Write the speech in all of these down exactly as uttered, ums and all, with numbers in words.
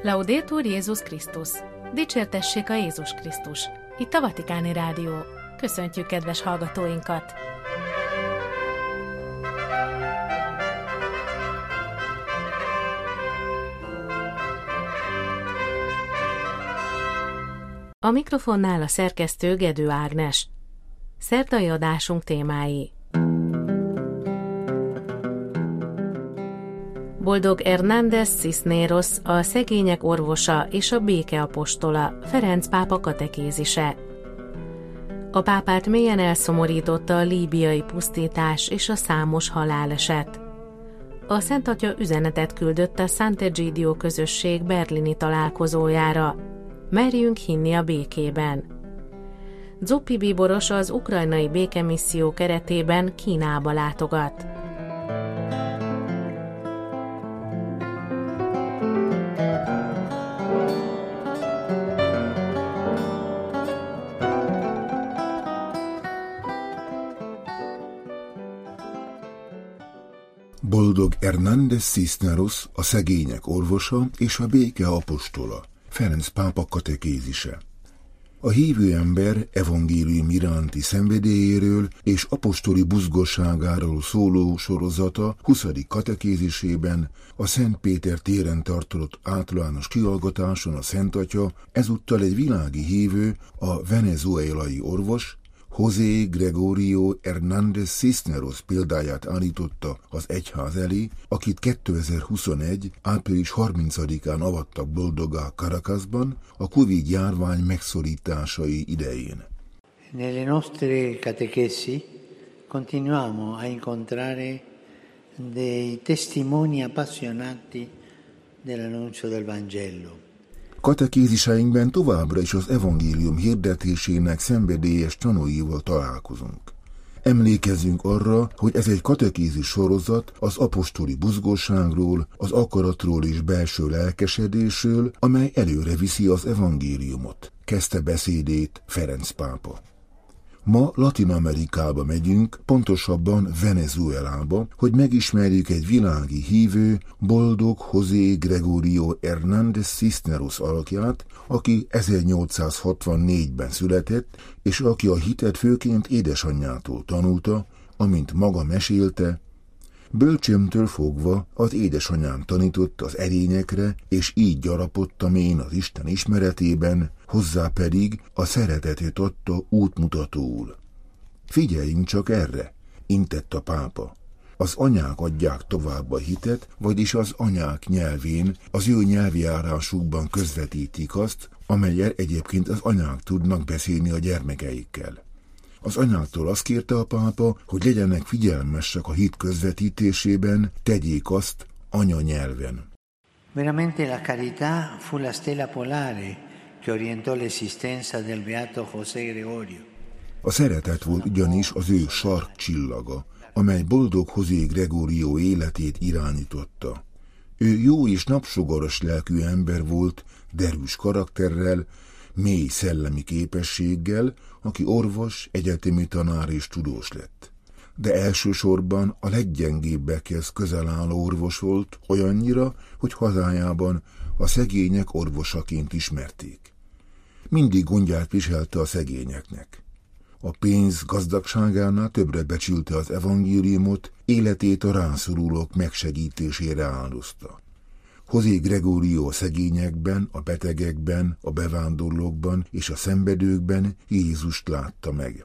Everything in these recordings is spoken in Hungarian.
Laudetur Jézus Krisztus! Dicsértessék a Jézus Krisztus! Itt a Vatikáni Rádió. Köszöntjük kedves hallgatóinkat! A mikrofonnál a szerkesztő Gedő Ágnes. Szerdai adásunk témái: Boldog Hernández Cisneros, a szegények orvosa és a béke apostola, Ferenc pápa katekézise. A pápát mélyen elszomorította a líbiai pusztítás és a számos haláleset. A Szent Atya üzenetet küldött a Sant'Egidio közösség berlini találkozójára. Merjünk hinni a békében. Zuppi bíboros az ukrajnai békemisszió keretében Kínába látogat. Boldog Hernández Cisneros, a szegények orvosa és a béke apostola, Ferenc pápa katekézise. A hívő ember evangélium iránti szenvedélyéről és apostoli buzgosságáról szóló sorozata huszadik katekézisében a Szent Péter téren tartott általános kihallgatáson a Szent Atya ezúttal egy világi hívő, a venezuelai orvos, José Gregorio Hernández Cisneros példáját állította az egyház elé, akit kétezer-huszonegy. április harmincadikán avattak boldoggá Caracasban a Covid járvány megszorításai idején. Nelle nostre catechesi continuiamo a incontrare dei testimoni appassionati dell'annuncio del Vangelo. Katekéziseinkben továbbra is az evangélium hirdetésének szenvedélyes tanúival találkozunk. Emlékezzünk arra, hogy ez egy katekézis sorozat az apostoli buzgóságról, az akaratról és belső lelkesedésről, amely előre viszi az evangéliumot, kezdte beszédét Ferenc pápa. Ma Latin-Amerikába megyünk, pontosabban Venezuelába, hogy megismerjük egy világi hívő, boldog José Gregorio Hernández Cisneros alakját, aki ezernyolcszázhatvannégyben született, és aki a hitet főként édesanyjától tanulta, amint maga mesélte: bölcsömtől fogva az édesanyám tanított az erényekre, és így gyarapodtam én az Isten ismeretében, hozzá pedig a szeretetét adta útmutatóul. Figyeljünk csak erre, intett a pápa. Az anyák adják tovább a hitet, vagyis az anyák nyelvén, az ő nyelvjárásukban közvetítik azt, amellyel egyébként az anyák tudnak beszélni a gyermekeikkel. Az anyáktól azt kérte a pápa, hogy legyenek figyelmesek a hit közvetítésében, tegyék azt anyanyelven. Veramente la carità fu la stella polare che orientò l'esistenza del beato José Gregorio. A szeretet volt ugyanis az ő sarkcsillaga, amely boldog José Gregorio életét irányította. Ő jó és napsugaras lelkű ember volt, derűs karakterrel, mély szellemi képességgel, aki orvos, egyetemi tanár és tudós lett. De elsősorban a leggyengébbekhez közel álló orvos volt, olyannyira, hogy hazájában a szegények orvosaként ismerték. Mindig gondját viselte a szegényeknek. A pénz gazdagságánál többre becsülte az evangéliumot, életét a rászorulók megsegítésére áldozta. José Gregorio a szegényekben, a betegekben, a bevándorlókban és a szenvedőkben Jézust látta meg.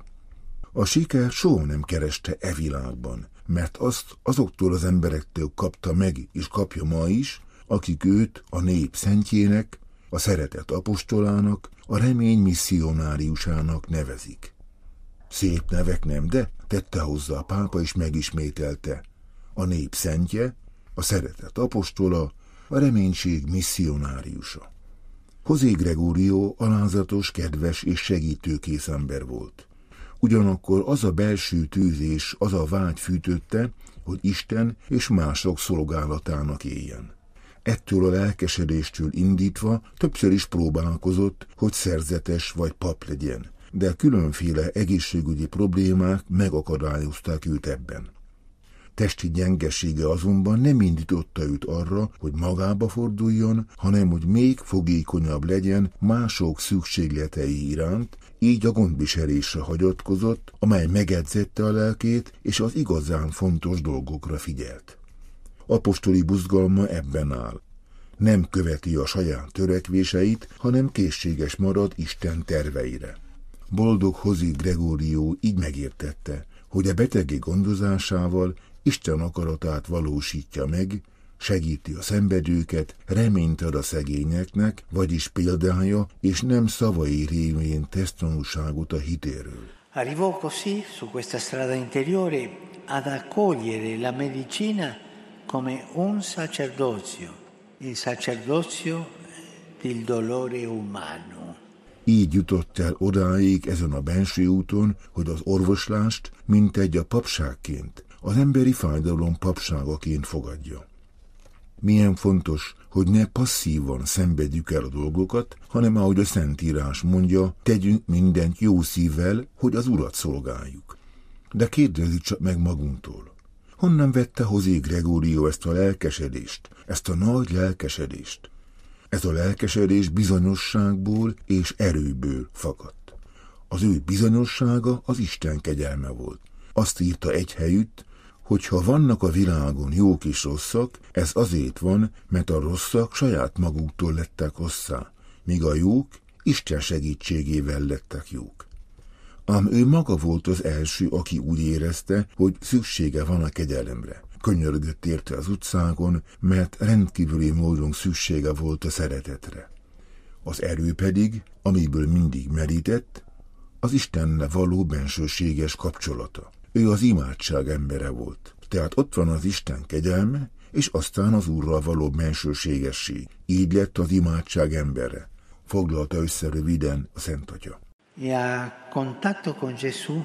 A siker soha nem kereste e világban, mert azt azoktól az emberektől kapta meg és kapja ma is, akik őt a nép szentjének, a szeretet apostolának, a remény misszionáriusának nevezik. Szép nevek, nem, de tette hozzá a pápa és megismételte: a nép szentje, a szeretet apostola, a reménység misszionáriusa. José Gregorio alázatos, kedves és segítőkész ember volt. Ugyanakkor az a belső tűzés, az a vágy fűtötte, hogy Isten és mások szolgálatának éljen. Ettől a lelkesedéstől indítva többször is próbálkozott, hogy szerzetes vagy pap legyen, de különféle egészségügyi problémák megakadályozták őt ebben. Testi gyengesége azonban nem indította őt arra, hogy magába forduljon, hanem hogy még fogékonyabb legyen mások szükségletei iránt, így a gondviselésre hagyatkozott, amely megedzette a lelkét, és az igazán fontos dolgokra figyelt. Apostoli buzgalma ebben áll. Nem követi a saját törekvéseit, hanem készséges marad Isten terveire. Boldog José Gregorio így megértette, hogy a betegé gondozásával Isten akaratát valósítja meg, segíti a szenvedőket, reményt ad a szegényeknek, vagyis példája, és nem szavai révén tesz tanúságot a hitéről. Arrivò così su questa strada interiore ad accogliere la medicina come un sacerdozio, il sacerdozio del dolore umano. Így jutott el odáig ezen a benső úton, hogy az orvoslást mintegy a papságként, az emberi fájdalom papságaként fogadja. Milyen fontos, hogy ne passzívan szenvedjük el a dolgokat, hanem ahogy a Szentírás mondja, tegyünk mindent jó szívvel, hogy az Urat szolgáljuk. De kérdezzük csak meg magunktól. Honnan vette José Gregorio ezt a lelkesedést, ezt a nagy lelkesedést? Ez a lelkesedés bizonyosságból és erőből fakadt. Az ő bizonyossága az Isten kegyelme volt. Azt írta egy helyütt, hogy ha vannak a világon jók és rosszak, ez azért van, mert a rosszak saját maguktól lettek rosszá, míg a jók Isten segítségével lettek jók. Ám ő maga volt az első, aki úgy érezte, hogy szüksége van a kegyelemre. Könyörgött érte az utcákon, mert rendkívüli módon szüksége volt a szeretetre. Az erő pedig, amiből mindig merített, az Istennel való bensőséges kapcsolata. Ő az imádság embere volt. Tehát ott van az Isten kegyelme, és aztán az Úrral való bensőségesség. Így lett az imádság embere. Foglalta össze röviden a Szent Atya. E a contatto con Gesù,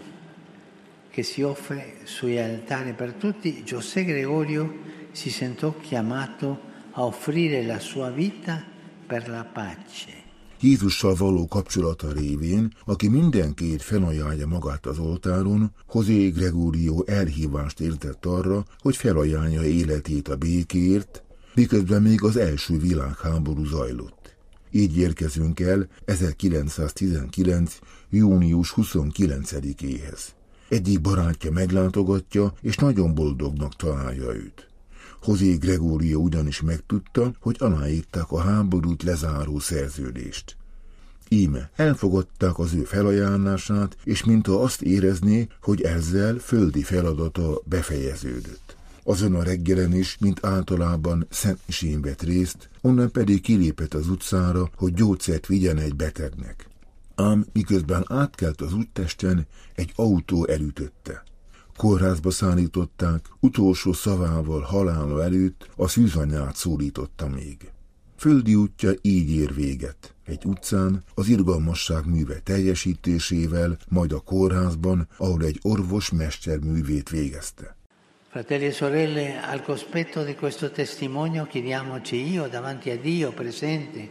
che si offre sui altari per tutti, José Gregorio si sentò chiamato a offrire la sua vita per la pace. Jézussal való kapcsolata révén, aki mindenkiért felajánlja magát az oltáron, José Gregorio elhívást értett arra, hogy felajánlja életét a békéért, miközben még az első világháború zajlott. Így érkezünk el ezerkilencszáztizenkilenc. június huszonkilencedikéhez. Egyik barátja meglátogatja, és nagyon boldognak találja őt. José Gregorio ugyanis megtudta, hogy aláírták a háborút lezáró szerződést. Íme elfogadták az ő felajánlását, és mintha azt érezné, hogy ezzel földi feladata befejeződött. Azon a reggelen is, mint általában szentmisén vett részt, onnan pedig kilépett az utcára, hogy gyógyszert vigyen egy betegnek. Ám miközben átkelt az úttesten, egy autó elütötte. Kórházba szállították, utolsó szavával halála előtt a szűzanyját szólította még. Földi útja így ér véget. Egy utcán, az irgalmasság műve teljesítésével, majd a kórházban, ahol egy orvos mesterművét végezte. Fratelli e sorelle, al cospetto di questo testimonio chiediamoci io davanti a Dio presente,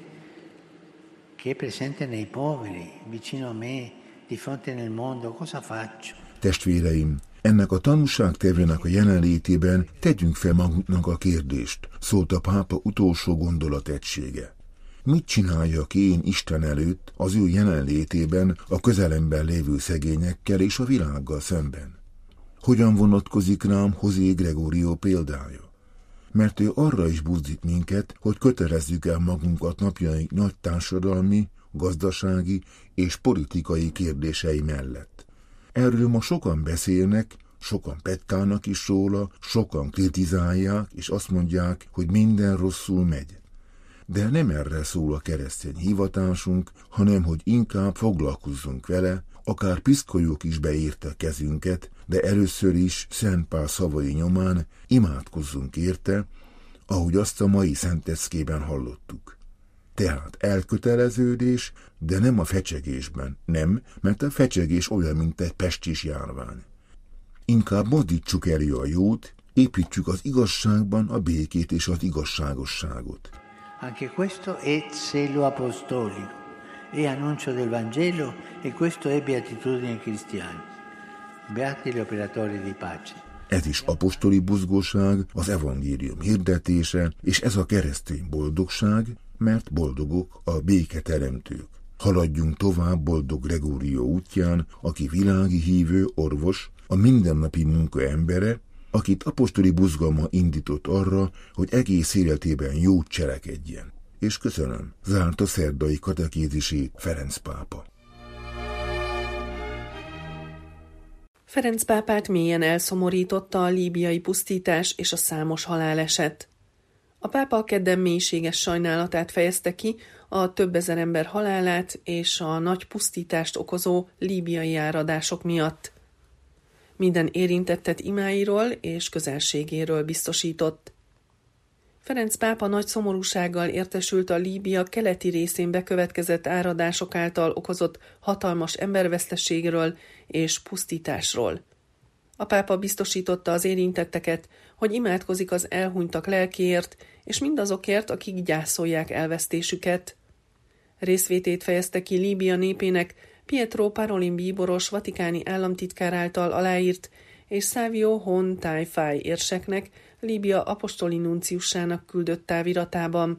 che è presente nei poveri, vicino a me, di fronte nel mondo, cosa faccio? Testvéreim, ennek a tanúságtevőnek a jelenlétében tegyünk fel magunknak a kérdést, szólt a pápa utolsó gondolategysége. Mit csináljak én Isten előtt az ő jelenlétében a közelemben lévő szegényekkel és a világgal szemben? Hogyan vonatkozik rám José Gregorio példája? Mert ő arra is buzdít minket, hogy kötelezzük el magunkat napjaink nagy társadalmi, gazdasági és politikai kérdései mellett. Erről ma sokan beszélnek, sokan petkálnak is róla, sokan kritizálják, és azt mondják, hogy minden rosszul megy. De nem erre szól a keresztény hivatásunk, hanem hogy inkább foglalkozzunk vele, akár piszkolyok is beírta kezünket, de először is Szent Pál szavai nyomán imádkozzunk érte, ahogy azt a mai szenteckében hallottuk. Tehát elköteleződés, de nem a fecsegésben, nem, mert a fecsegés olyan, mint egy pestis járvány. Inkább mozdítsuk elé a jót, építsük az igazságban a békét és az igazságosságot. Anche questo è zelo apostolico, è annuncio del Vangelo e questo è beatitudine cristiana. Beati gli operatori di pace. Ez is apostoli buzgóság, az evangélium hirdetése, és ez a keresztény boldogság, mert boldogok a béketeremtők. Haladjunk tovább boldog Gregórió útján, aki világi hívő, orvos, a mindennapi munka embere, akit apostoli buzgalma indított arra, hogy egész életében jót cselekedjen. És köszönöm, zárt a szerdai katekézisét Ferenc pápa. Ferenc pápát mélyen elszomorította a líbiai pusztítás és a számos haláleset. A pápa kedden mélységes sajnálatát fejezte ki a több ezer ember halálát és a nagy pusztítást okozó líbiai áradások miatt. Minden érintettet imáiról és közelségéről biztosított. Ferenc pápa nagy szomorúsággal értesült a Líbia keleti részén bekövetkezett áradások által okozott hatalmas emberveszteségről és pusztításról. A pápa biztosította az érintetteket, hogy imádkozik az elhunytak lelkéért, és mindazokért, akik gyászolják elvesztésüket. Részvétét fejezte ki Líbia népének Pietro Parolin bíboros vatikáni államtitkár által aláírt, és Savio Hon Taifai érseknek, Líbia apostoli nunciusának küldött táviratában.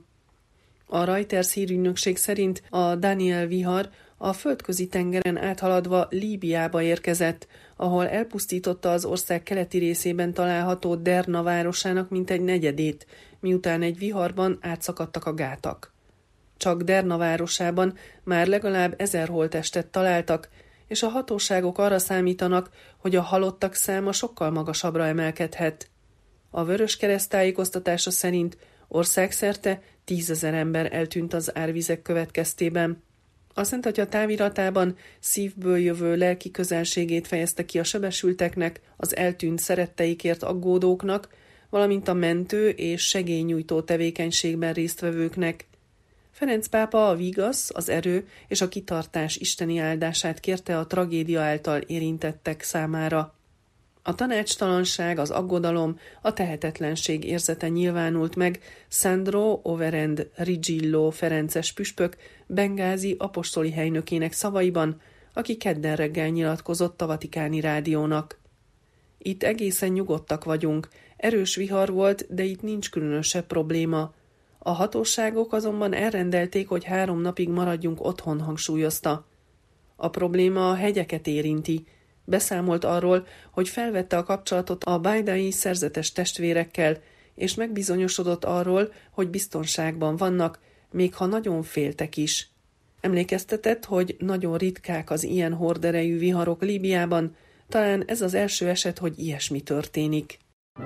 A Reuters hírügynökség szerint a Daniel vihar a földközi tengeren áthaladva Líbiába érkezett, ahol elpusztította az ország keleti részében található Derna városának mintegy negyedét, miután egy viharban átszakadtak a gátak. Csak Derna városában már legalább ezer holttestet találtak, és a hatóságok arra számítanak, hogy a halottak száma sokkal magasabbra emelkedhet. A Vöröskereszt tájékoztatása szerint országszerte tízezer ember eltűnt az árvizek következtében. A Szentatya táviratában szívből jövő lelki közelségét fejezte ki a sebesülteknek, az eltűnt szeretteikért aggódóknak, valamint a mentő és segélynyújtó tevékenységben résztvevőknek. Ferenc pápa a vigasz, az erő és a kitartás isteni áldását kérte a tragédia által érintettek számára. A tanácstalanság, az aggodalom, a tehetetlenség érzete nyilvánult meg Sandro Overend Rigillo ferences püspök bengázi apostoli helynökének szavaiban, aki kedden reggel nyilatkozott a Vatikáni rádiónak. Itt egészen nyugodtak vagyunk, erős vihar volt, de itt nincs különösebb probléma. A hatóságok azonban elrendelték, hogy három napig maradjunk otthon, hangsúlyozta. A probléma a hegyeket érinti. Beszámolt arról, hogy felvette a kapcsolatot a bajdai szerzetes testvérekkel, és megbizonyosodott arról, hogy biztonságban vannak, még ha nagyon féltek is. Emlékeztetett, hogy nagyon ritkák az ilyen horderejű viharok Líbiában, talán ez az első eset, hogy ilyesmi történik.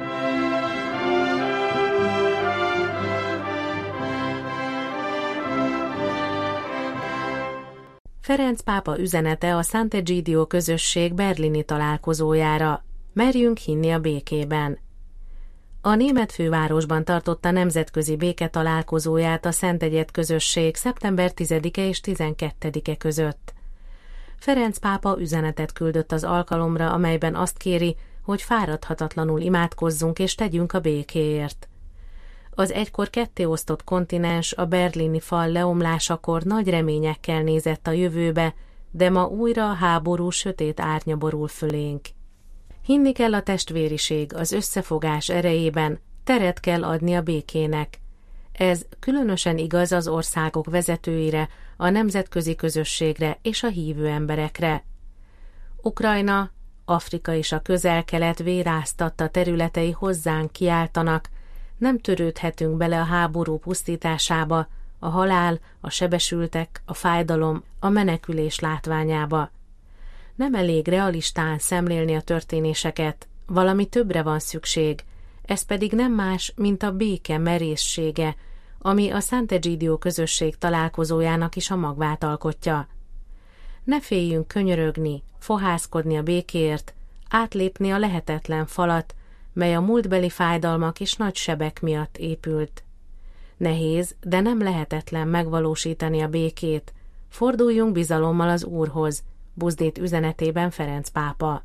Ferenc pápa üzenete a Sant'Egidio közösség berlini találkozójára. Merjünk hinni a békében. A német fővárosban tartotta nemzetközi béketalálkozóját a Szentegyed közösség szeptember tizedike és tizenkettedike között. Ferenc pápa üzenetet küldött az alkalomra, amelyben azt kéri, hogy fáradhatatlanul imádkozzunk és tegyünk a békéért. Az egykor kettéosztott kontinens a berlini fal leomlásakor nagy reményekkel nézett a jövőbe, de ma újra a háború sötét árnya borul fölénk. Hinni kell a testvériség, az összefogás erejében, teret kell adni a békének. Ez különösen igaz az országok vezetőire, a nemzetközi közösségre és a hívő emberekre. Ukrajna, Afrika és a Közel-Kelet véráztatta területei hozzánk kiáltanak, nem törődhetünk bele a háború pusztításába, a halál, a sebesültek, a fájdalom, a menekülés látványába. Nem elég realistán szemlélni a történéseket, valami többre van szükség, ez pedig nem más, mint a béke merészsége, ami a Sant'Egidio közösség találkozójának is a magvát alkotja. Ne féljünk könyörögni, fohászkodni a békéért, átlépni a lehetetlen falat, mely a múltbeli fájdalmak és nagy sebek miatt épült. Nehéz, de nem lehetetlen megvalósítani a békét. Forduljunk bizalommal az Úrhoz, buzdít üzenetében Ferenc pápa.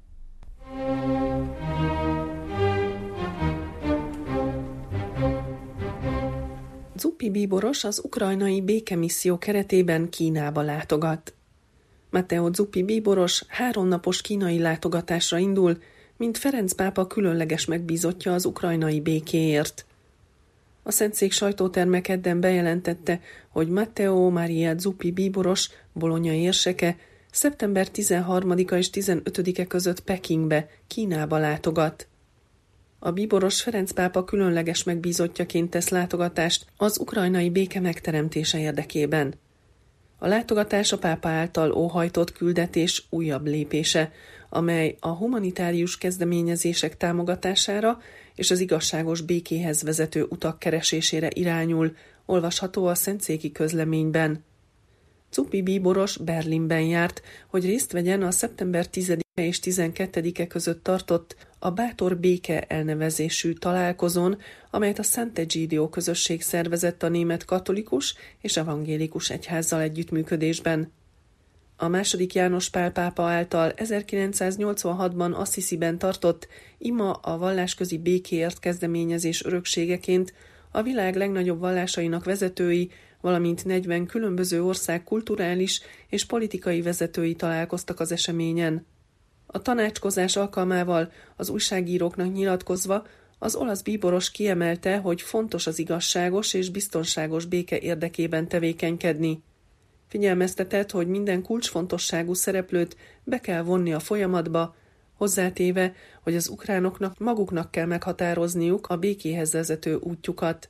Zuppi bíboros az ukrajnai békemisszió keretében Kínába látogat. Matteo Zuppi bíboros háromnapos kínai látogatásra indul, mint Ferenc pápa különleges megbízottja az ukrajnai békéért. A Szentszék sajtóterme kedden bejelentette, hogy Matteo Maria Zuppi bíboros, bolonyai érseke szeptember tizenharmadika és tizenötödike között Pekingbe, Kínába látogat. A bíboros Ferenc pápa különleges megbízottjaként tesz látogatást az ukrajnai béke megteremtése érdekében. A látogatás a pápa által óhajtott küldetés újabb lépése, amely a humanitárius kezdeményezések támogatására és az igazságos békéhez vezető utak keresésére irányul, olvasható a szentszéki közleményben. Zuppi bíboros Berlinben járt, hogy részt vegyen a szeptember tizedike és tizenkettedike között tartott a Bátor Béke elnevezésű találkozón, amelyet a Sant'Egidio közösség szervezett a német katolikus és evangélikus egyházzal együttműködésben. A második János Pál pápa által ezerkilencszáznyolcvanhatban Assisiben tartott ima a vallásközi békéért kezdeményezés örökségeként a világ legnagyobb vallásainak vezetői, valamint negyven különböző ország kulturális és politikai vezetői találkoztak az eseményen. A tanácskozás alkalmával az újságíróknak nyilatkozva az olasz bíboros kiemelte, hogy fontos az igazságos és biztonságos béke érdekében tevékenykedni. Figyelmeztetett, hogy minden kulcsfontosságú szereplőt be kell vonni a folyamatba, hozzátéve, hogy az ukránoknak maguknak kell meghatározniuk a békéhez vezető útjukat.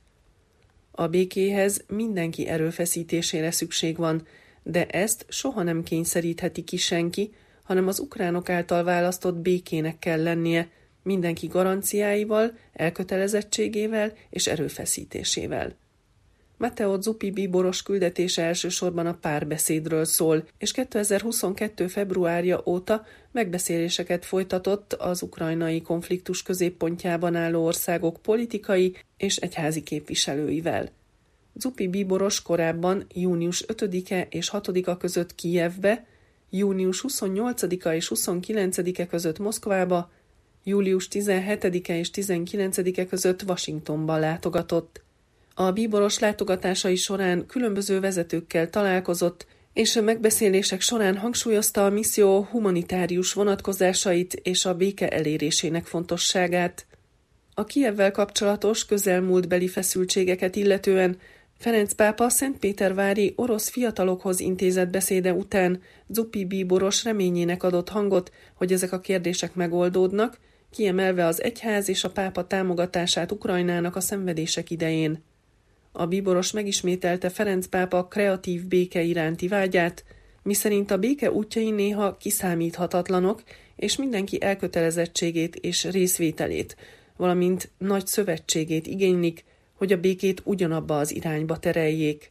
A békéhez mindenki erőfeszítésére szükség van, de ezt soha nem kényszerítheti ki senki, hanem az ukránok által választott békének kell lennie, mindenki garanciáival, elkötelezettségével és erőfeszítésével. Matteo Zuppi bíboros küldetése elsősorban a párbeszédről szól, és kétezer-huszonkettő februárja óta megbeszéléseket folytatott az ukrajnai konfliktus középpontjában álló országok politikai és egyházi képviselőivel. Zuppi bíboros korábban június ötödike és hatodika között Kijevbe, június huszonnyolcadika és huszonkilencedike között Moszkvába, július tizenhetedike és tizenkilencedike között Washingtonba látogatott. A bíboros látogatásai során különböző vezetőkkel találkozott, és a megbeszélések során hangsúlyozta a misszió humanitárius vonatkozásait és a béke elérésének fontosságát. A Kijevvel kapcsolatos közelmúltbeli feszültségeket illetően Ferenc pápa szentpétervári orosz fiatalokhoz intézett beszéde után Zuppi bíboros reményének adott hangot, hogy ezek a kérdések megoldódnak, kiemelve az egyház és a pápa támogatását Ukrajnának a szenvedések idején. A bíboros megismételte Ferenc pápa kreatív béke iránti vágyát, miszerint a béke útjai néha kiszámíthatatlanok, és mindenki elkötelezettségét és részvételét, valamint nagy szövetségét igénylik, hogy a békét ugyanabba az irányba tereljék.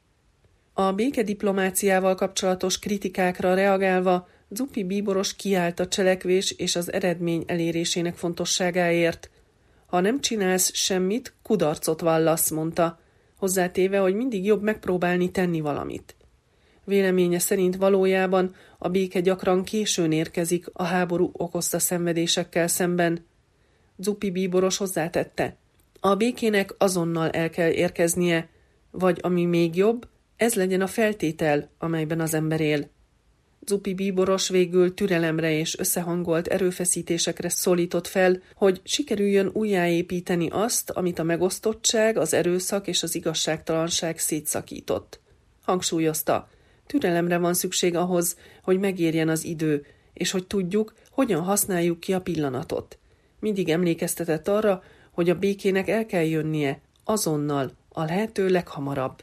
A békediplomáciával kapcsolatos kritikákra reagálva Zuppi bíboros kiállt a cselekvés és az eredmény elérésének fontosságáért. Ha nem csinálsz semmit, kudarcot vallasz, mondta, hozzátéve, hogy mindig jobb megpróbálni tenni valamit. Véleménye szerint valójában a béke gyakran későn érkezik a háború okozta szenvedésekkel szemben. Zuppi bíboros hozzátette, a békének azonnal el kell érkeznie, vagy ami még jobb, ez legyen a feltétel, amelyben az ember él. Zuppi bíboros végül türelemre és összehangolt erőfeszítésekre szólított fel, hogy sikerüljön újjáépíteni azt, amit a megosztottság, az erőszak és az igazságtalanság szétszakított. Hangsúlyozta, türelemre van szükség ahhoz, hogy megérjen az idő, és hogy tudjuk, hogyan használjuk ki a pillanatot. Mindig emlékeztetett arra, hogy a békének el kell jönnie, azonnal, a lehető leghamarabb.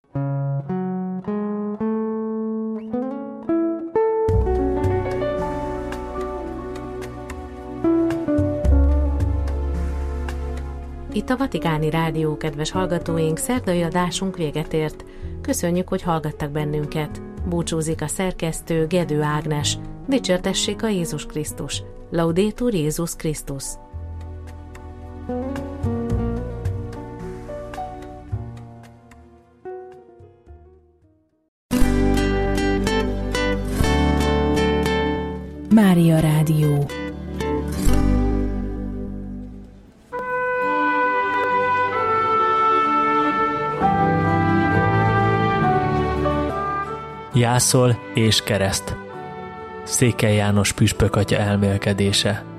Itt a Vatikáni Rádió, kedves hallgatóink, szerdai adásunk véget ért. Köszönjük, hogy hallgattak bennünket. Búcsúzik a szerkesztő, Gedő Ágnes. Dicsértessék a Jézus Krisztus. Laudetur Jézus Krisztus. Mária Rádió. Jászol és kereszt. Székely János püspök atya elmélkedése.